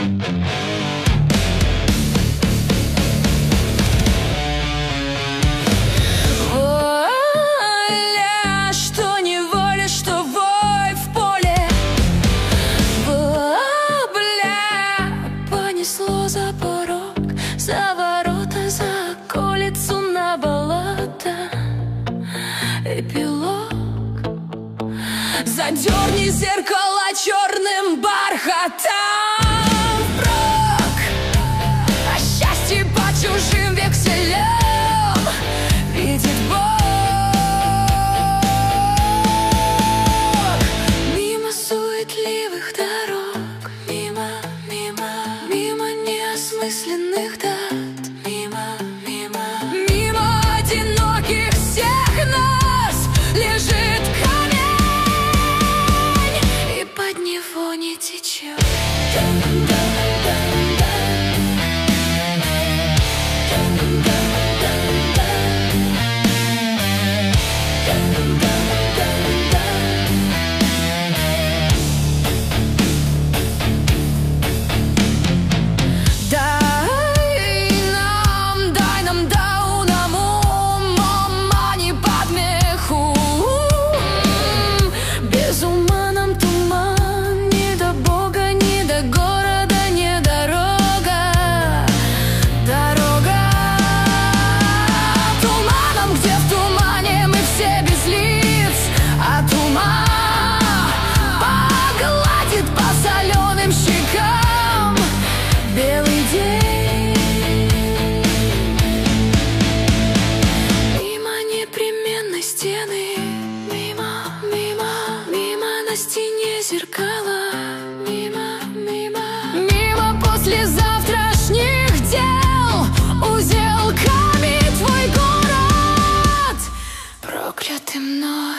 За порог, за ворота, за колицу, на болото. Эпилог. Задерни зеркало черным бархатом впрок, а счастье по чужим векселям видит Бог. Мимо суетливых дорог, мимо неосмысленных дат, мимо одиноких всех нас лежит камень, и под него не течет. На стене зеркала, мимо послезавтрашних дел, узелками твой город проклятый мной.